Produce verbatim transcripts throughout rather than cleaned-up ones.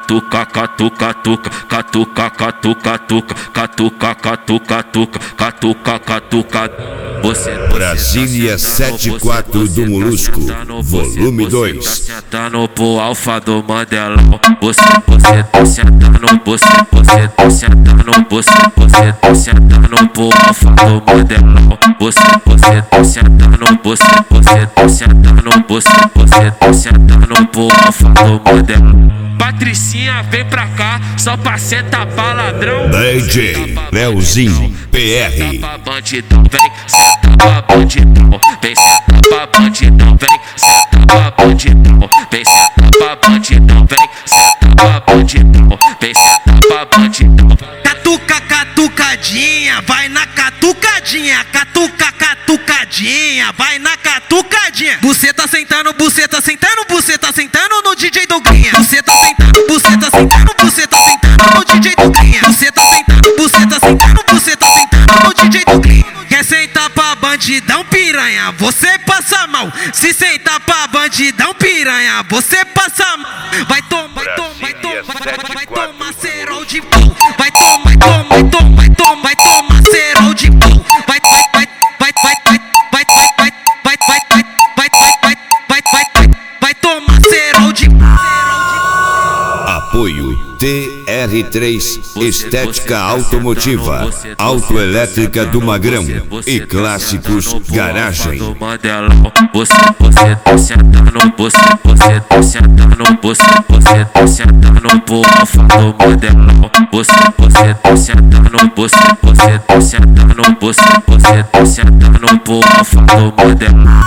catuca, catuca, catuca, catuca, catuca, catuca, catuca, catuca, catuca, catuca, catuca. Você Brasília setenta e quatro do Molusco, volume dois. Sentando pro alfa do Mandelão. Você, você tá sentando, você, você tá sentando, você, você tá sentando pro alfa do Mandelão. Você, você tá sentando, você, você tá sentando, você, você tá sentando pro alfa do Mandelão. Patricinha, vem pra cá, só pra sentar pra ladrão. D J Leozinho P R. Senta pra bandidão, vem, senta pra bandidão. Vem, senta pra bandidão, vem, senta pra bandidão. Vem, senta pra bandidão, vem, senta pra bandidão. Vem, senta pra bandidão. Catuca, catucadinha, vai na catucadinha. Catuca, catucadinha, vai na catucadinha. Você tá sentando, você tá sentando, você tá sentando no D J Douglinha. Você tá sentando, você tá sentando, você tá sentando no D J Douglinha. Você tá sentando, você tá sentando, você tá sentando no D J Douglinha. Quer sentar pra bandidão piranha, você passa mal. Se sentar pra bandidão piranha, você passa mal. Vai tomar, vai tomar, vai tomar, vai tomar cerol de pau. Vai tomar, vai tomar, vai tomar, vai tomar, vai tomar cerol de pau. Vai, vai, vai, vai, vai, vai, vai, vai, vai, vai, vai, vai, vai, vai, vai, vai, vai, vai tomar cerol de pau. Apoio T R três Estética Automotiva, Autoelétrica do Magrão e Clássicos Garagem. Você, você tá sentando, você, você tá sentando, você, você tá sentando pro alfa do Mandelão. Você, você tá sentando, você, você tá sentando, você, você tá sentando pro alfa do Mandelão.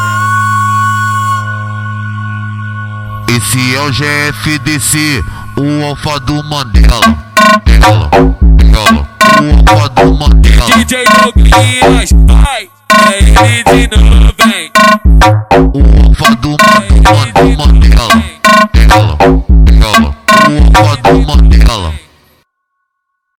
Esse é o G F D C, o alfa do Mandela. Dela, dela, o alfa do Mandela. D J Douglinhas, vai, é ele de novo, vem. O alfa do Mandela, Mandela. Dela, dela, o alfa do Mandela.